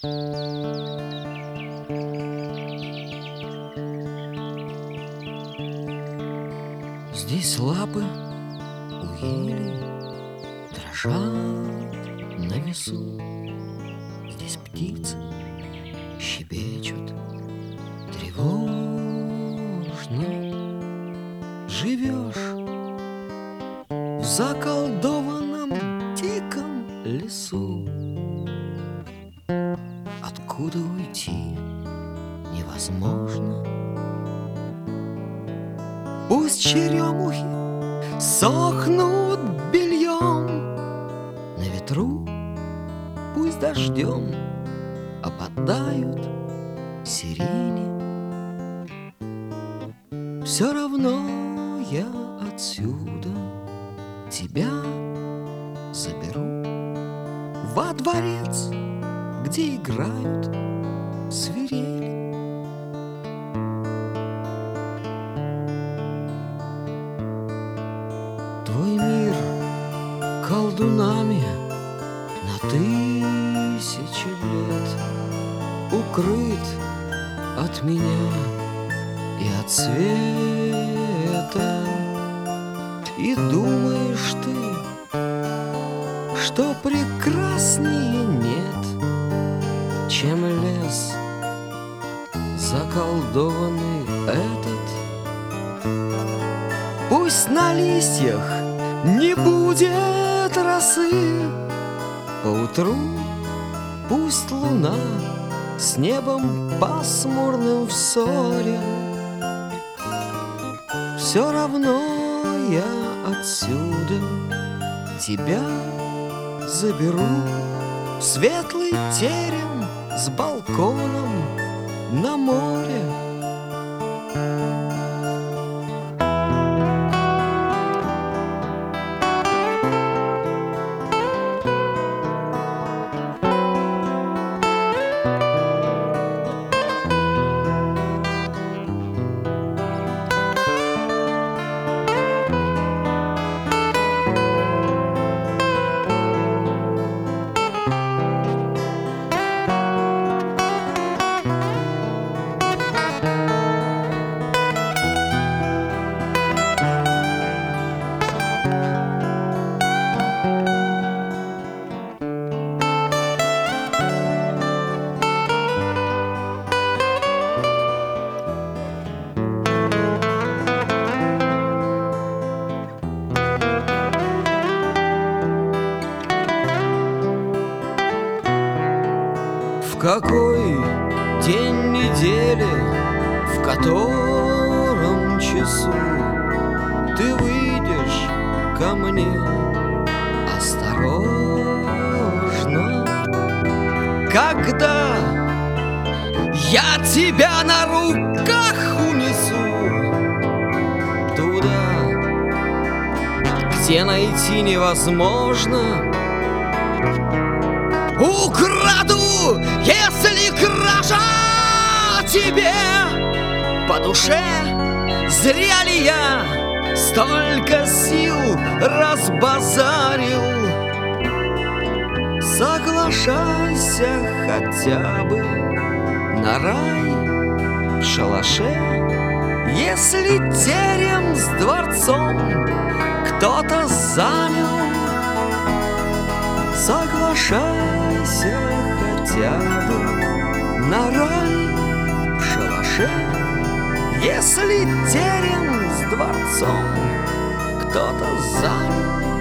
Здесь лапы у ели дрожат на весу. Здесь птицы щебечут тревожно. Живешь в заколдованном диком лесу. Откуда уйти невозможно. Пусть черемухи сохнут бельем на ветру, пусть дождем опадают сирени. Все равно я отсюда тебя заберу во дворец, где играют свирели. Твой мир колдунами на тысячи лет укрыт от меня и от света. И думаешь ты, что прекраснее нет, чем лес заколдованный этот. Пусть на листьях не будет росы, поутру пусть луна с небом пасмурным в ссоре. Все равно я отсюда тебя заберу в светлый терем с балконом на море. В какой день недели, в котором часу ты выйдешь ко мне осторожно, когда я тебя на руках унесу туда, где найти невозможно. Украду, если кража тебе по душе. Зря ли я столько сил разбазарил? Соглашайся хотя бы на рай в шалаше, если терем с дворцом кто-то занял. Соглашайся хотя бы на рай в шалаше, если терем с дворцом кто-то занял.